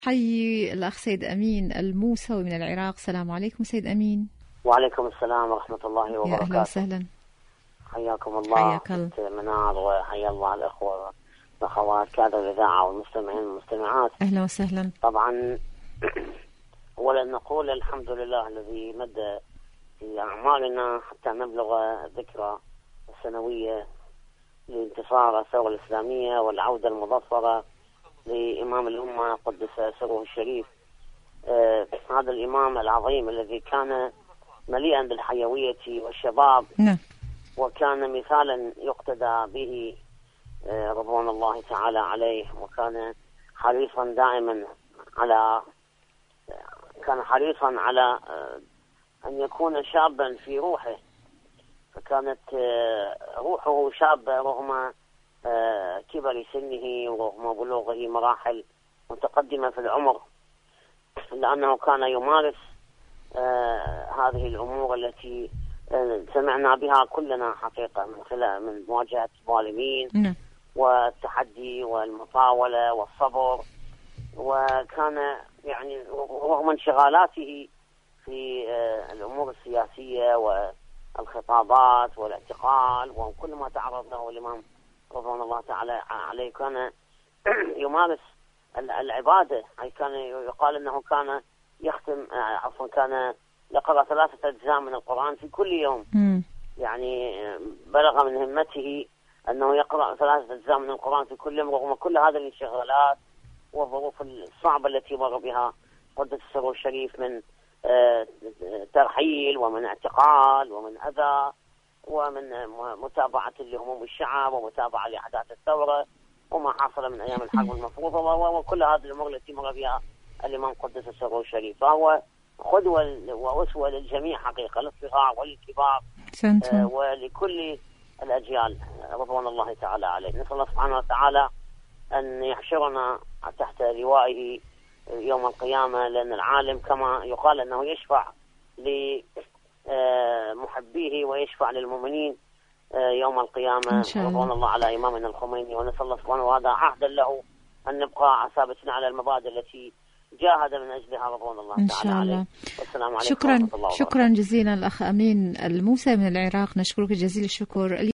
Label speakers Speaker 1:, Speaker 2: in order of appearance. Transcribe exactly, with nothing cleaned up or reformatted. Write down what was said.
Speaker 1: حي الأخ سيد أمين الموسوي من العراق. السلام عليكم سيد أمين.
Speaker 2: وعليكم السلام ورحمة الله وبركاته.
Speaker 1: يا أهلا وسهلا.
Speaker 2: حياكم الله.
Speaker 1: حياك الله.
Speaker 2: منار، وحيا الله الأخوة والأخوات كادر الإذاعة والمستمعين والمستمعات.
Speaker 1: أهلا وسهلا.
Speaker 2: طبعا أولا نقول الحمد لله الذي مد في أعمالنا حتى نبلغ الذكرى السنوية لانتصار الثورة الإسلامية والعودة المظفرة لإمام الأمة قدس سره الشريف. آه هذا الإمام العظيم الذي كان مليئا بالحيوية والشباب،
Speaker 1: نعم،
Speaker 2: وكان مثالا يقتدى به آه رضوان الله تعالى عليه، وكان حريصا دائما على كان حريصا على آه أن يكون شابا في روحه، فكانت آه روحه شابة رغم آه كبر سنه ورغم بلوغه مراحل متقدمة في العمر، لأنه كان يمارس آه هذه الأمور التي آه سمعنا بها كلنا حقيقة من خلال من مواجهة الظالمين
Speaker 1: نعم.
Speaker 2: والتحدي والمطاولة والصبر. وكان يعني رغم انشغالاته في آه الأمور السياسية والخطابات والاعتقال وكل ما تعرض له الإمام رضوان الله تعالى عليه، كان يمارس العبادة. أي كان يقال أنه كان يختم عفوا كان يقرأ ثلاثة أجزاء من القرآن في كل يوم.
Speaker 1: م.
Speaker 2: يعني بلغ من همته أنه يقرأ ثلاثة أجزاء من القرآن في كل يوم رغم كل هذه الانشغالات والظروف الصعبة التي مر بها قدس سره الشريف من ترحيل ومن اعتقال ومن أذى ومن متابعة لهموم الشعب ومتابعة لأحداث الثورة وما حصل من أيام الحرب المفروضة وكل هذه الأمور التي مر بها الإمام قدس سره الشريف. فهو قدوة وأسوة للجميع حقيقة، للصغار وللكبار آه ولكل الأجيال رضوان الله تعالى عليه. نسأل الله سبحانه وتعالى أن يحشرنا تحت لوائه يوم القيامة، لأن العالم كما يقال أنه يشفع لمحبيه ويشفع للمؤمنين يوم القيامة رضوان الله على إمامنا الخميني. ونسأل الله سبحانه وهذا عهدا له أن نبقى ثابتين على المبادئ التي جاهد من أجلها رضوان الله
Speaker 1: إن
Speaker 2: تعالى
Speaker 1: شاء الله.
Speaker 2: عليه. والسلام عليكم
Speaker 1: شكرا
Speaker 2: ورحمة الله وبركاته.
Speaker 1: شكرا جزيلا الأخ أمين الموسى من العراق، نشكرك جزيل الشكر.